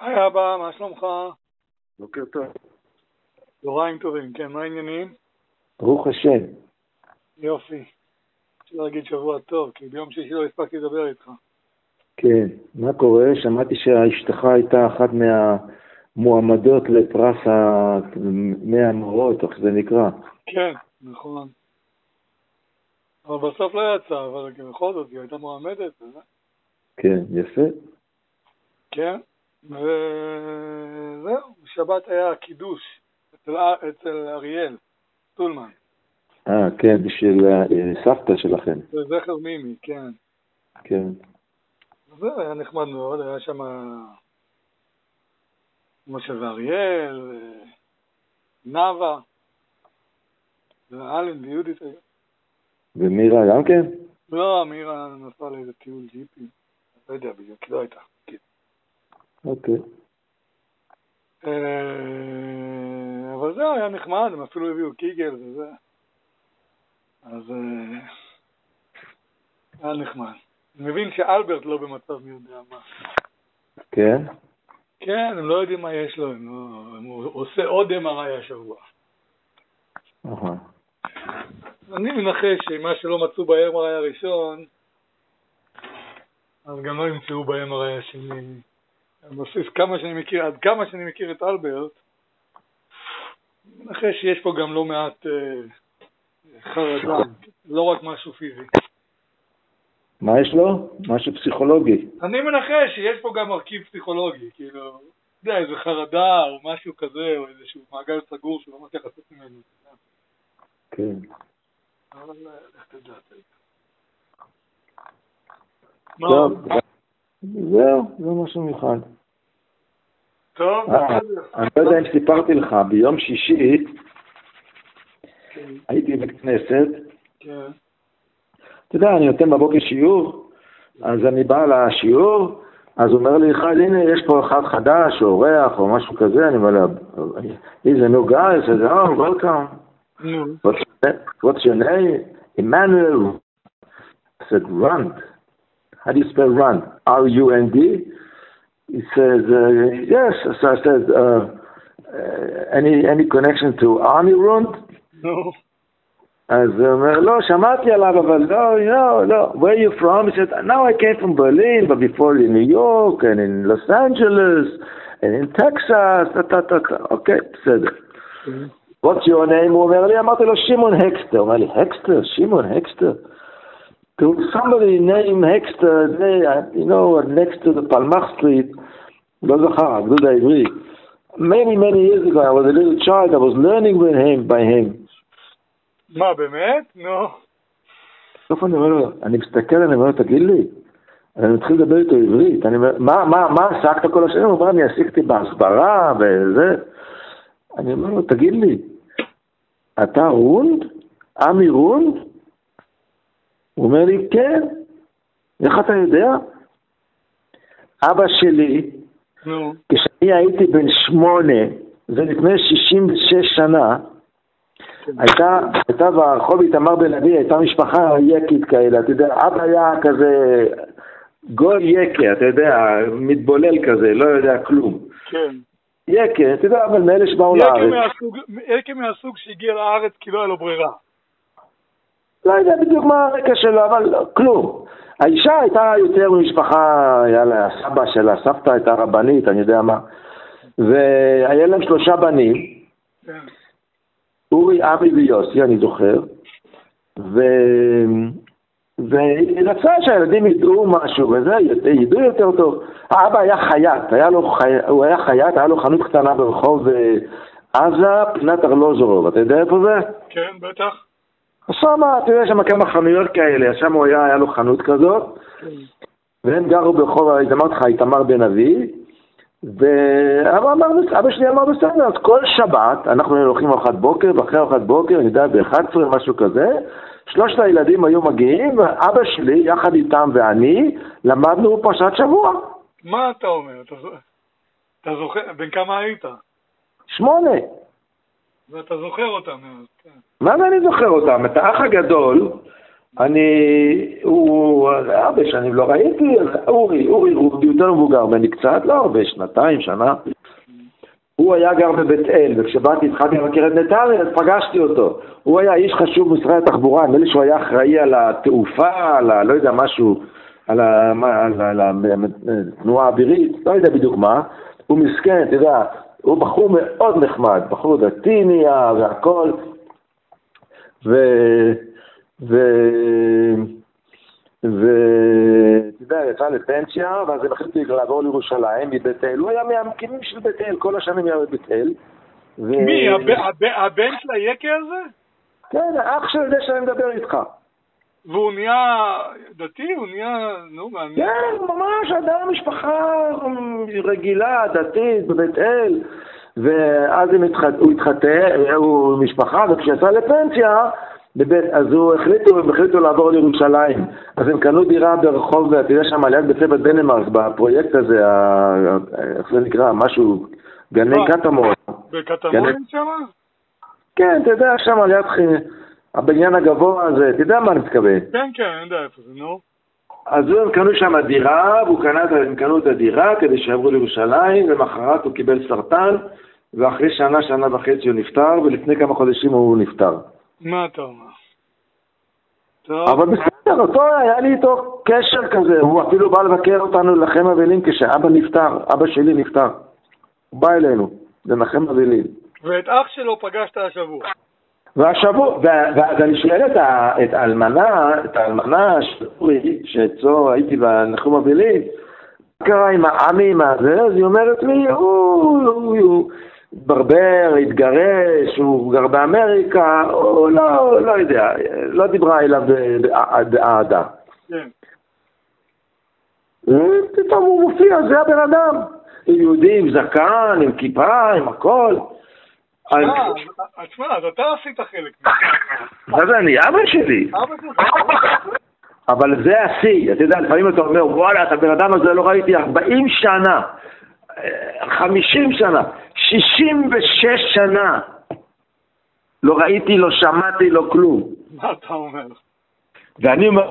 היי אבא, מה שלומך? בוקר טוב. צהריים טובים, כן, מה העניינים? ברוך השם. יופי. אפשר להגיד שבוע טוב, כי ביום שישי לא הספקתי לדבר איתך. כן, מה קורה? שמעתי שאשתך הייתה אחת מהמועמדות לפרס 100 מורות, איך זה נקרא. כן, נכון. אבל בסוף לא יצא, אבל בכל זאת היא הייתה מועמדת. כן, יפה. כן, וזהו, בשבת היה קידוש אצל אריאל, טולמן. כן, בשביל סבתא שלכם. לזכר מימי, כן. כן. זה היה נחמד מאוד, היה שם משה ואריאל, נאווה, ואלן ויהודית. ומירה גם כן? לא, מירה נסעה לאיזה טיול ג'יפי. לא יודע בדיוק, לא הייתה. אוקיי. אבל זה היה נחמד, הם אפילו הביאו קיגל וזה. אז היה נחמד. אני מבין שאלברט לא במצב מי יודע מה. כן? כן, הם לא יודעים מה יש לו, הוא עושה עוד MRI השבוע. אני מנחש שמה שלא מצאו ב-MRI הראשון, אז גם לא ימצאו ב-MRI השני. בסיס עד כמה שאני מכיר את אלברט, מנחש שיש פה גם לא מעט חרדה, לא רק משהו פיזי. מה יש לו? משהו פסיכולוגי. אני מנחש שיש פה גם מרכיב פסיכולוגי, כאילו, יודע, איזה חרדה או משהו כזה, או איזשהו מעגל סגור שהוא לא מצליח לצאת ממנו. כן. אבל איך תדע, טוב, זהו, זה משהו מיוחד. טוב, אני לא יודע אם סיפרתי לך, ביום שישי הייתי בבית כנסת. כן. אתה יודע, אני נותן בבוקר שיעור, אז אני בא לשיעור, אז הוא אומר לי, הנה, יש פה אחד חדש, או אורח, או משהו כזה, אני אומר לה, he's a new guy, I said, oh, welcome. What's your name? Emmanuel. I said, Rund. How do you spell Rund? R-U-N-D? He says, yes. So I said, any connection to Arnie Rund? No. אז הוא אומר, לא, שמעתי עליו, אבל לא. Where are you from? He said, now I came from Berlin, but before in New York, and in Los Angeles, and in Texas, אוקיי, בסדר. What's your name? הוא אומר לי, אמרתי לו, שמעון הקסטר. הוא אומר לי, הקסטר? שמעון הקסטר? Somebody named Hexter, you know, next to the Palmach Street, לא זכר, הגדוד העברי. Many years ago, I was a little child, I was learning by him. מה, באמת? נו. בסוף אני אומר לו, אני מסתכל, אני אומר לו, תגיד לי, אני מתחיל לדבר איתו עברית, אני אומר, מה עסקת כל השנים? הוא אומר, אני עסקתי בהסברה וזה. אני אומר לו, תגיד לי, אתה רונד? עמי רונד? הוא אומר לי, כן. איך אתה יודע? אבא שלי, כשאני הייתי בן 8, זה לפני 66 שנה, הייתה ברחוב איתמר בן אבי, הייתה משפחה יקית כאלה, אתה יודע, אבא היה כזה גוי יקה, אתה יודע, מתבולל כזה, לא יודע כלום. כן. יקה, אתה יודע, אבל מאלה שבאו לארץ. יקה מהסוג שהגיע לארץ כי לא היה לו ברירה. לא יודע בדיוק מה הרקע שלו, אבל כלום. האישה הייתה יותר ממשפחה, היה לה סבא שלה, סבתא הייתה רבנית, אני יודע מה. והיה להם 3 בנים. כן. אורי, עמי ויוסי, אני זוכר, ורצה שהילדים ידעו משהו, וזה, ידעו יותר טוב. האבא היה חייט, הוא היה חייט, היה לו חנות קטנה ברחוב עזה, פינת ארלוזורוב, אתה יודע איפה זה? כן, בטח. אז שמה, אתה יודע, שם כמה חנויות כאלה, שם הוא היה לו חנות כזאת, והם גרו ברחוב, אמרתי לך, איתמר בן אבי, ואבא שלי אמר בסדר, אז כל שבת אנחנו הולכים ארוחת בוקר, ואחרי ארוחת בוקר, אני יודע, ב-11 משהו כזה, 3 הילדים היו מגיעים, ואבא שלי, יחד איתם ואני, למדנו פרשת שבוע. מה אתה אומר? אתה זוכר, בן כמה היית? 8. ואתה זוכר אותם? כן. מה זה אני זוכר אותם? את האח הגדול, הרבה שנים לא ראיתי, אורי הוא יותר מבוגר ממני קצת, לא הרבה, שנתיים, שנה. הוא היה גר בבית אל, וכשבאתי התחלתי לבקר את נתניה, אז פגשתי אותו. הוא היה איש חשוב במשרד התחבורה, נדמה לי שהוא היה אחראי על התעופה, על לא יודע משהו, על התנועה האווירית, לא יודע בדיוק מה. הוא מסכן, אתה יודע, הוא בחור מאוד נחמד, בחור דתי נהיה והכל. אתה יודע, יצא לפנסיה, ואז הם החליטו לעבור לירושלים מבית אל. הוא היה מהמקימים של בית אל, כל השנים היה בבית אל. מי? הבן של היקה הזה? כן, אח של זה שאני מדבר איתך. והוא נהיה דתי? הוא נהיה, מעניין. כן, ממש, אדם משפחה רגילה, דתית, בבית אל. ואז הוא התחתן, הוא משפחה, וכשיצא לפנסיה, אז הם החליטו לעבור לירושלים. אז הם קנו דירה ברחוב, אתה יודע שם, ליד בצבע דנמרק, בפרויקט הזה, איך זה נקרא, משהו, גני קטמון. בקטמון שם? כן, אתה יודע, שם ליד הבניין הגבוה הזה, אתה יודע מה אני מתכוון? כן, אני יודע איפה זה, נו. אז הם קנו שם דירה, הם קנו את הדירה כדי שיעברו לירושלים, ומחרת הוא קיבל סרטן, ואחרי שנה וחצי הוא נפטר, ולפני כמה חודשים הוא נפטר. מה אתה אומר? אבל בסדר, אותו היה לי איתו קשר כזה, הוא אפילו בא לבקר אותנו לנחם אבלים כשאבא נפטר, אבא שלי נפטר. הוא בא אלינו, לנחם אבלים. ואת אח שלו פגשת השבוע. ואז אני שואל את האלמנה של אורי, שאצלו הייתי בנחם אבלים, מה קרה עם העמי, מה זה? אז היא אומרת לי, הוא ברבר, התגרש, הוא גר באמריקה, או לא יודע, לא דיברה אליו באהדה. כן. פתאום הוא מופיע, זה הבן אדם. יהודי עם זקן, עם כיפה, עם הכל. תשמע, אז אתה עשית חלק. מה זה אני? אבא שלי. אבל זה השיא, אתה יודע, לפעמים אתה אומר, וואלה, את הבן אדם הזה לא ראיתי 40 שנה. 50 שנה, 66 שנה, לא ראיתי, לא שמעתי, לא כלום. מה אתה אומר? ואני אומר,